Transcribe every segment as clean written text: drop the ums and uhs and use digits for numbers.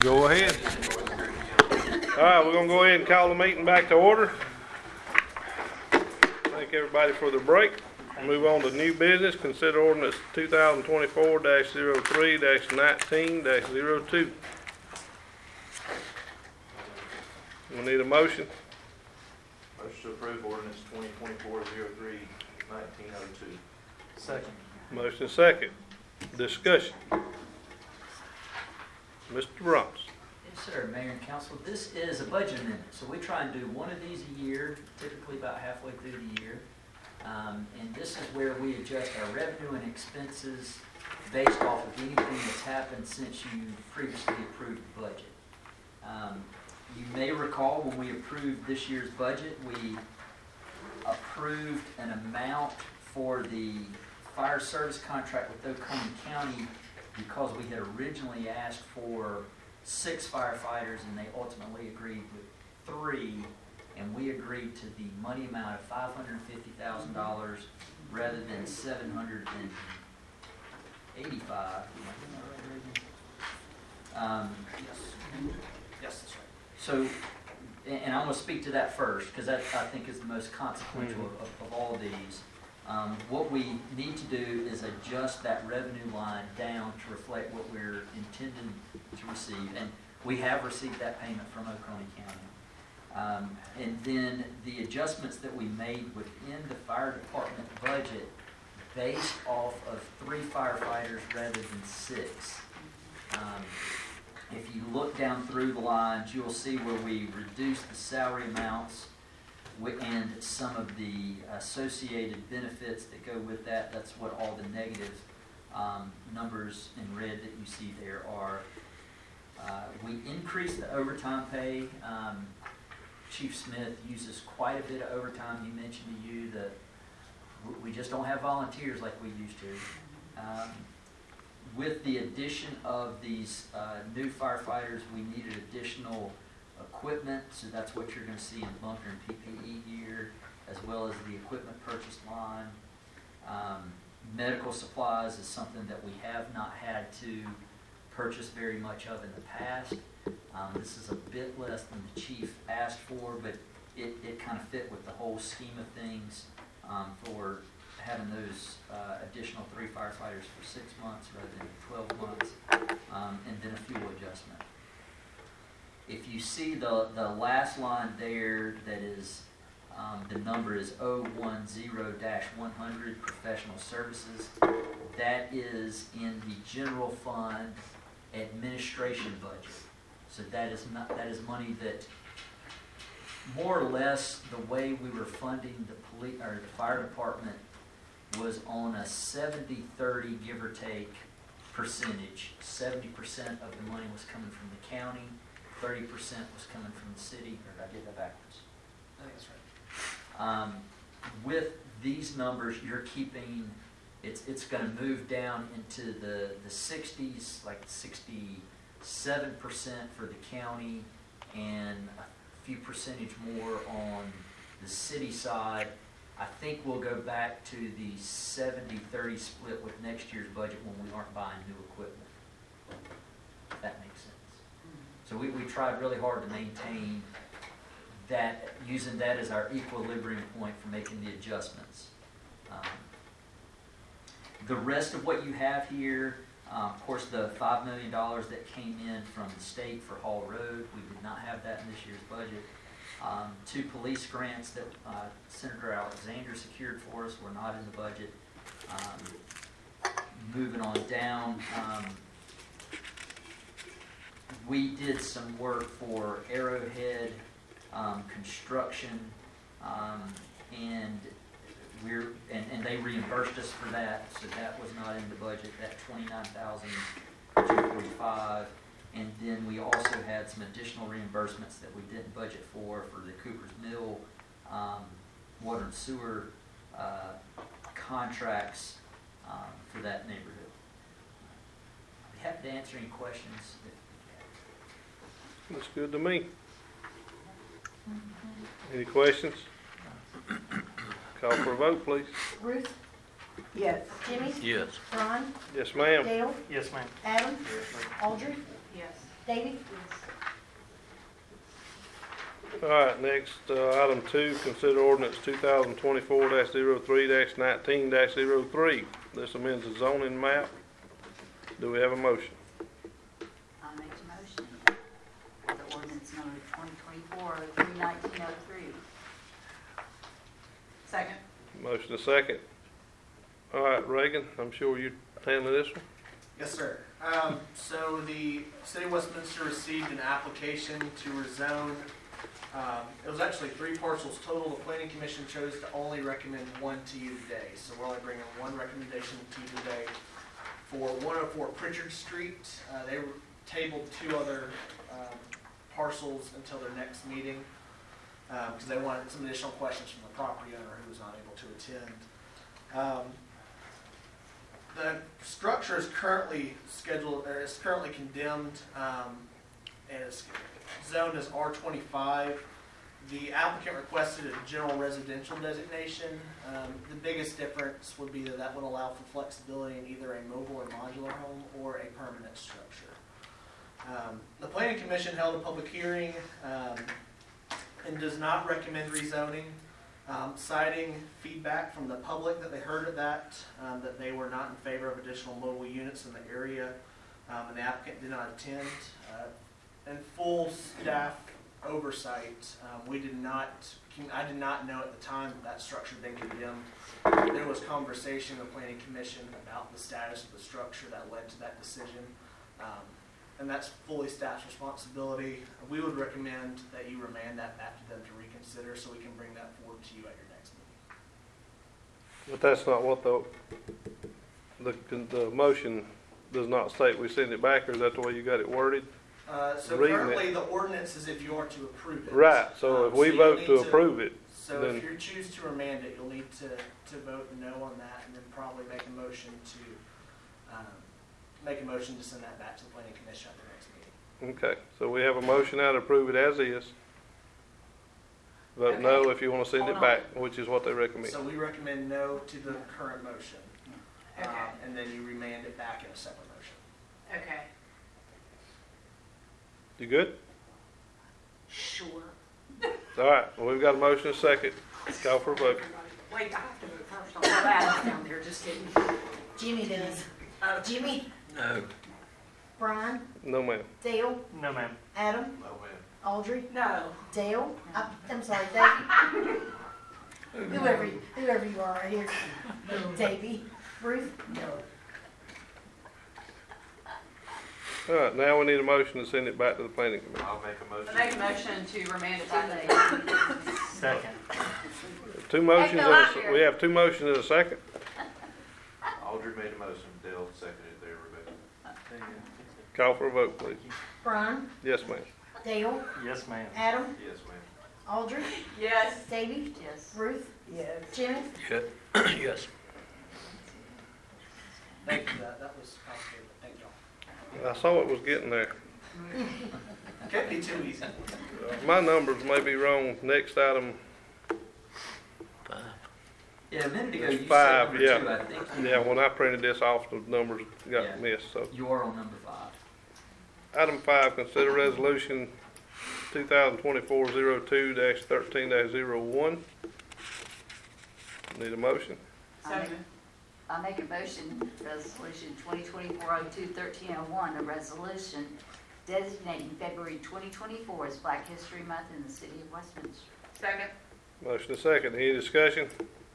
Go ahead. All right, we're gonna go ahead and call the meeting back to order. Thank everybody for their break. Move on to new business. Consider ordinance 2024-03-19-02. We need a motion. Motion to approve ordinance 2024-03-1902. Second. Motion second. Discussion. Mr. Brooks. Yes, sir, Mayor and Council. This is a budget amendment, so we try and do one of these a year, typically about halfway through the year. And this is where we adjust our revenue and expenses based off of anything that's happened since you previously approved the budget. You may recall when we approved this year's budget, we approved an amount for the fire service contract with Oconee County because we had originally asked for 6 firefighters and they ultimately agreed with 3, and we agreed to the money amount of $550,000 rather than $785. Yes, that's right. So, and I'm going to speak to that first because that I think is the most consequential of all of these. What we need to do is adjust that revenue line down to reflect what we're intending to receive. And we have received that payment from Oconee County. And then the adjustments that we made within the fire department budget based off of 3 firefighters rather than 6. If you look down through the lines, you'll see where we reduced the salary amounts and some of the associated benefits that go with that. That's what all the negative numbers in red that you see there are. We increased the overtime pay. Chief Smith uses quite a bit of overtime. He mentioned to you that we just don't have volunteers like we used to. With the addition of these new firefighters, we needed additional equipment, so that's what you're going to see in bunker and PPE gear, as well as the equipment purchase line. Medical supplies is something that we have not had to purchase very much of in the past. This is a bit less than the chief asked for, but it kind of fit with the whole scheme of things for having those additional 3 firefighters for 6 months rather than 12 months, and then a fuel adjustment. If you see the last line there, that is, the number is 010-100, professional services. That is in the general fund administration budget. So that is money that more or less the way we were funding the fire department was on a 70-30 give or take percentage. 70% of the money was coming from the county, 30% was coming from the city. Or did I get that backwards? I think that's right. With these numbers, you're keeping, it's going to move down into the 60s, like 67% for the county, and a few percentage more on the city side. I think we'll go back to the 70-30 split with next year's budget when we aren't buying new equipment. If that makes sense. So we tried really hard to maintain that, using that as our equilibrium point for making the adjustments. The rest of what you have here, of course, the $5 million that came in from the state for Hall Road, we did not have that in this year's budget. 2 police grants that Senator Alexander secured for us were not in the budget. Moving on down, we did some work for Arrowhead construction, and they reimbursed us for that, so that was not in the budget. That $29,245. And then we also had some additional reimbursements that we didn't budget for the Cooper's Mill water and sewer contracts for that neighborhood. I'd be happy to answer any questions. Looks good to me. Any questions? Call for a vote, please. Ruth? Yes. Jimmy? Yes. Ron? Yes, ma'am. Dale? Yes, ma'am. Adam? Yes, ma'am. Audrey? Yes. Davy? All right, next, item 2, consider ordinance 2024-03-19-03. This amends the zoning map. Do we have a motion? I'll make a motion. The ordinance number 2024-3-1903. Second. Motion is second. All right, Reagan, I'm sure you're handling this one. Yes, sir. So the City of Westminster received an application to rezone. It was actually 3 parcels total. The Planning Commission chose to only recommend one to you today. So we're only bringing one recommendation to you today for 104 Pritchard Street. They tabled 2 other parcels until their next meeting because they wanted some additional questions from the property owner who was not able to attend. The structure is currently scheduled, or is currently condemned, and is zoned as R25. The applicant requested a general residential designation. The biggest difference would be that would allow for flexibility in either a mobile or modular home or a permanent structure. The Planning Commission held a public hearing and does not recommend rezoning. Citing feedback from the public that they heard at that they were not in favor of additional mobile units in the area, and the applicant did not attend. And full staff oversight, I did not know at the time that structure had been condemned. There was conversation in the Planning Commission about the status of the structure that led to that decision. And that's fully staff's responsibility. We would recommend that you remand that back to them to reconsider so we can bring that forward to you at your next meeting. But that's not what the motion does not state. We send it back, or is that the way you got it worded? So Reading currently the ordinance is if you are to approve it. Right, so if we you'll vote need to approve it, So then- if you choose to remand it, you'll need to vote no on that and then probably make a motion to send that back to the Planning Commission at the next meeting. okay. So we have a motion now to approve it as is. Vote no if you want to send it Hold on. back, which is what they recommend. So we recommend no to the current motion. Okay. And then you remand it back in a separate motion. Okay. You good? Sure. All right, well, we've got a motion and a second. Call for a vote. Wait, I have to vote first on that down there, just kidding. Jimmy does. Jimmy? No. Brian? No, ma'am. Dale? No, ma'am. Adam? No, ma'am. Audrey? No. Dale? I'm sorry, Davey. whoever you are right here. Davey? Ruth? No. All right, now we need a motion to send it back to the planning commission. I'll make a motion. I make a motion to remand it back to Second. Two motions, we have 2 motions and a second. Audrey made a motion, Dale seconded it there, Rebecca. Call for a vote, please. Brian? Yes, ma'am. Dale? Yes, ma'am. Adam? Yes, ma'am. Audrey? Yes. Davey? Yes. Ruth? Yes. Jimmy? Yes. Thank you, that was complicated, but thank y'all. I saw it was getting there. Can't be too easy. My numbers may be wrong. Next item, Yeah, a minute ago It's you 5, said number 2, I think. yeah, when I printed this off, the numbers Yeah. got missed, so. You are on number 5. Item 5, consider resolution 2024-02-13-01. Need a motion? Second. I make a motion, resolution 2024-02-1301, a resolution designating February 2024 as Black History Month in the city of Westminster. Second. Motion and second. Any discussion?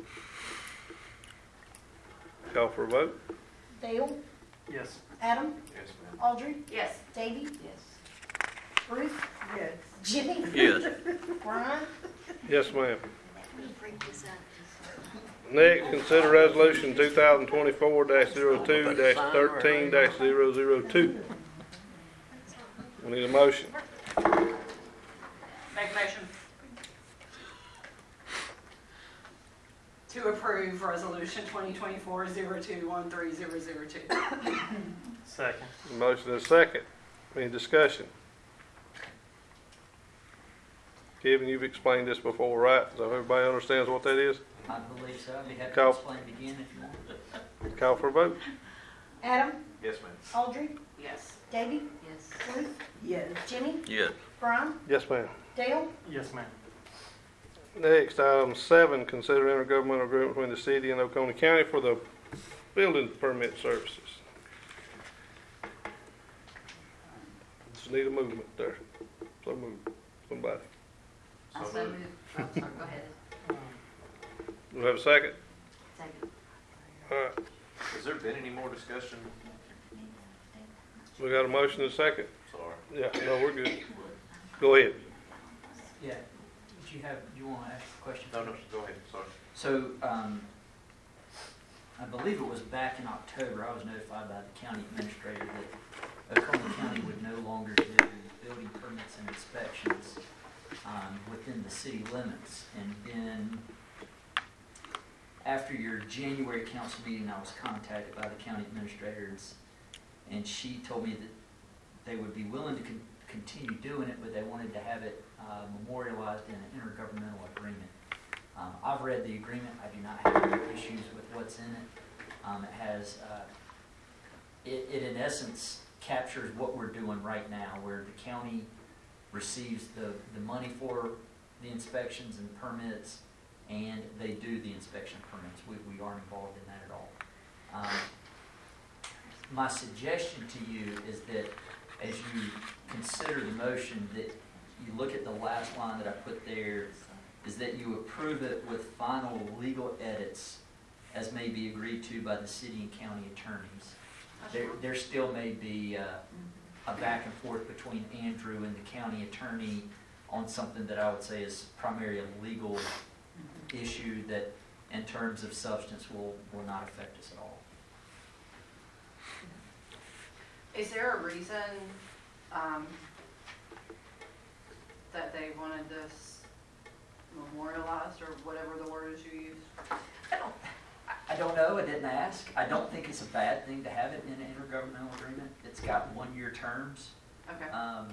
Call for a vote. Dale? Yes. Adam? Yes, ma'am. Audrey? Yes. Davey? Yes. Ruth? Yes. Jimmy? Yes. Brian? Yes, ma'am. Next, consider resolution 2024-02-13-002. We need a motion. Make a motion to approve resolution 2024-02-13-002. Second. Motion and second. Any discussion? Kevin, you've explained this before, right? So everybody understands what that is? I believe so. I'd be happy to Call. explain it again if you want. Call for a vote. Adam? Yes, ma'am. Audrey? Yes. Davy? Yes. Ruth? Yes. Jimmy? Yes. Brian? Yes, ma'am. Dale? Yes, ma'am. Next, item 7, consider intergovernmental agreement between the city and Oconee County for the building permit services. Just need a movement there. So move, somebody. I So so moved. move. Oh, sorry, go ahead. Do we have a second? Second. All right, Has there been any more discussion? we got a motion and a second? Sorry. Yeah, no, we're good. Go ahead. Yeah, do you want to ask a question? No, go ahead, sorry. So, I believe it was back in October, I was notified by the county administrator that Oconee County would no longer do building permits and inspections within the city limits. And then, after your January council meeting, I was contacted by the county administrators, and she told me that they would be willing to continue doing it, but they wanted to have it memorialized in an intergovernmental agreement. I've read the agreement. I do not have any issues with what's in it. It has, it in essence captures what we're doing right now, where the county receives the money for the inspections and permits, and they do the inspection permits. We aren't involved in that at all. My suggestion to you is that as you consider the motion, that you look at the last line that I put there, is that you approve it with final legal edits as may be agreed to by the city and county attorneys. There still may be a back and forth between Andrew and the county attorney on something that I would say is primarily a legal issue that in terms of substance will not affect us at all. Is there a reason that they wanted this memorialized, or whatever the word is you use? I don't know, I didn't ask. I don't think it's a bad thing to have it in an intergovernmental agreement. It's got 1-year terms. Okay.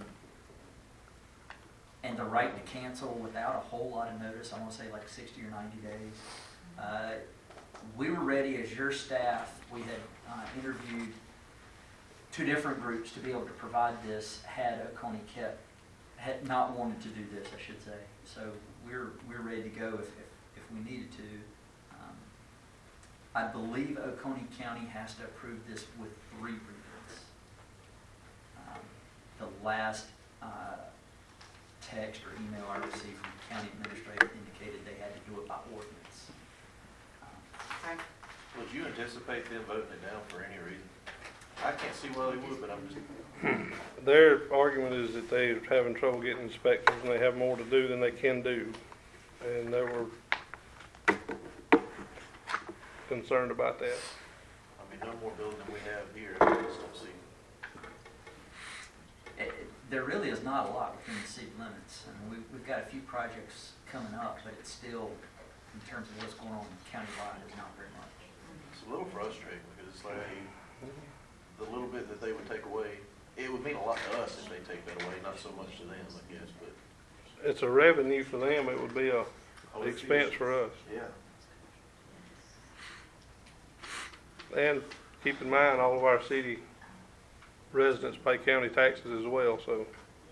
And the right to cancel without a whole lot of notice, I want to say like 60 or 90 days. We were ready as your staff. We had interviewed 2 different groups to be able to provide this had Oconee had not wanted to do this, I should say. So we're ready to go if we needed to. I believe Oconee County has to approve this with 3 readings. The last text or email I received from the county administrator indicated they had to do it by ordinance. Okay. Would you anticipate them voting it down for any reason? I can't see why they would, but I'm just, Their argument is that they're having trouble getting inspectors and they have more to do than they can do. And they were concerned about that. I mean, no more building than we have here, I just don't see. There really is not a lot within the city limits. I mean, we've got a few projects coming up, but it's still, in terms of what's going on countywide, it's not very much. It's a little frustrating because it's like the little bit that they would take away, it would mean a lot to us if they take that away, not so much to them, I guess, but. It's a revenue for them. It would be a expense for us. Yeah. And keep in mind, all of our city residents pay county taxes as well, so.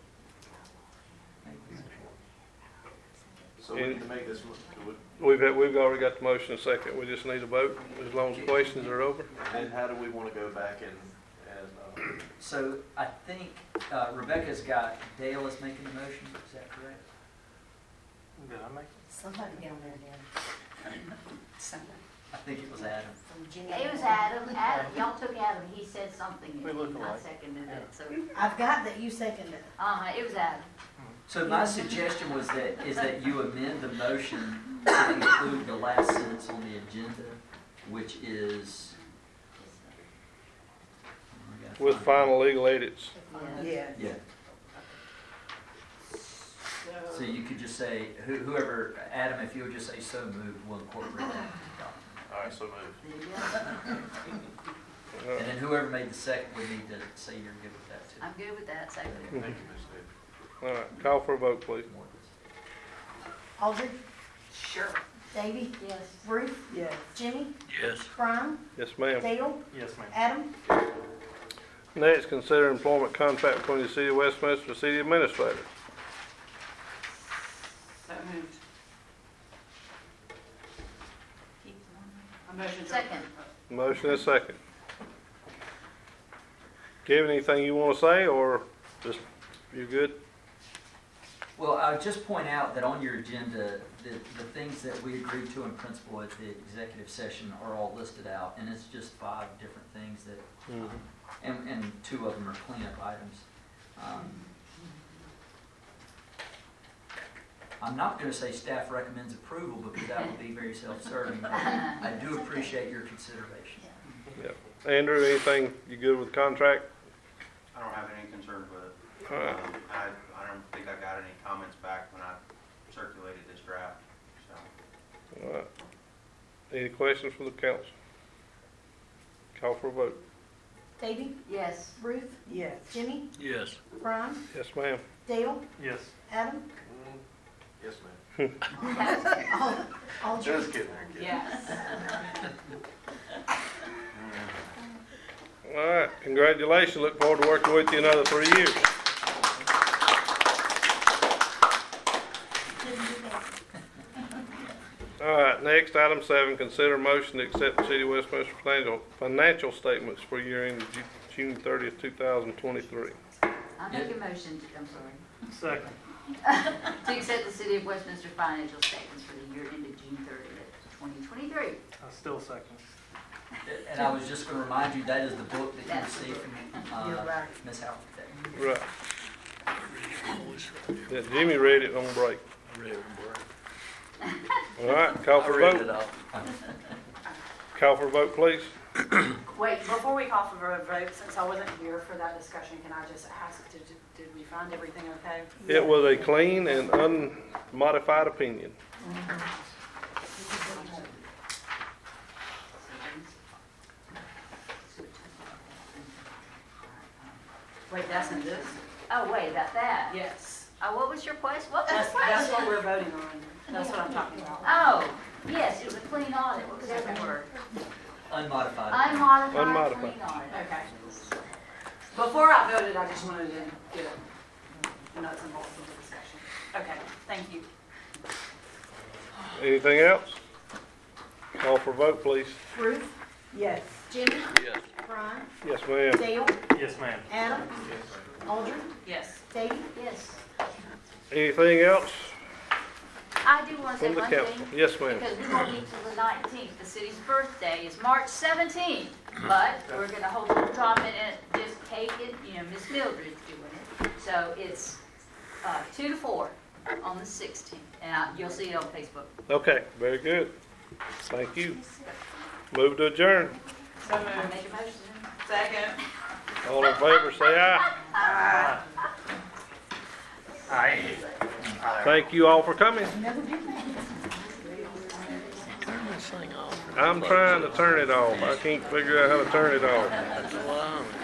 So we need to make this, We've already got the motion and second. We just need a vote as long as questions are over. and then how do we want to go back and So I think Rebecca's got, Dale is making the motion, is that correct? Did I make Somebody down there did. Somebody. I think it was Adam. From Jimmy. It was Adam. Y'all took Adam. He said something We and look I alike. seconded it. So, I've got that you seconded it. it was Adam. So my suggestion was that you amend the motion to include the last sentence on the agenda, which is. With final legal edits. Yeah. Yeah. So you could just say, whoever, Adam, if you would just say so moved, we'll incorporate that into the document. all right, so move. There you go. And then whoever made the second would need to say you're good with that too. I'm good with that. Second. Thank you, Ms. Davis. All right, call for a vote, please. Audrey? Sure. Davy? Yes. Ruth? Yes. Jimmy? Yes. Brian? Yes, ma'am. Dale? Yes, ma'am. Adam? Next, consider employment contract between the City of Westminster and the City Administrator. So moved. A motion to. Second. Motion is second. Kevin, anything you want to say, or just, you good? Well, I would just point out that on your agenda, the things that we agreed to in principle at the executive session are all listed out, and it's just 5 different things that, and 2 of them are cleanup items. I'm not going to say staff recommends approval because that would be very self-serving, but I do appreciate your consideration. Andrew, anything, you good with the contract? I don't have any concerns with it. All right. I don't think I got any comments back when I circulated this draft, so. All right. Any questions from the council? Call for a vote. Davy, Yes. Ruth, Yes. Jimmy, Yes. Brian, Yes, ma'am. Dale, Yes. Adam, Yes, ma'am. Alger. Just kidding. Yes. All right, congratulations. Look forward to working with you another 3 years. All right, next, item 7, consider motion to accept the City of Westminster financial statements for year ended June 30th, 2023. I make a motion to, I'm sorry, Second. to accept the City of Westminster financial statements for the year ended June 30th, 2023. I still second. And I was just going to remind you, that is the book that you That's received from You're right. Ms. Howard today. Right. Yeah, Jimmy read it on break. All right, call for a vote. Call for a vote, please. Wait, before we call for a vote, since I wasn't here for that discussion, can I just ask, did we find everything okay? It was a clean and unmodified opinion. Wait, that's in this? Oh, wait, about that? Yes. Oh, what was your question? What was the That's question? what we're voting on. That's what I'm talking about. Oh, yes, it was a clean audit. What was that word? Unmodified. Unmodified, Unmodified. clean audit. Okay. Before I voted, I just wanted to get the nuts and bolts of the discussion. Okay, thank you. Anything else? Call for a vote, please. Ruth, Yes. Jimmy, Yes. Brian, Yes, ma'am. Dale, Yes, ma'am. Adam, Alger, Yes. Davy. Yes. Anything else I do want to say from the one council? thing. Yes, ma'am. Because we won't meet till the 19th. The city's birthday is March 17th. But we're going to hold a little tournament and just take it, Miss Mildred's doing it. So it's 2 to 4 on the 16th. And you'll see it on Facebook. Okay, very good. Thank you. Move to adjourn. So I moved. make a motion. Second. All in favor, say aye. Aye. Thank you all for coming. I'm trying to turn it off. I can't figure out how to turn it off.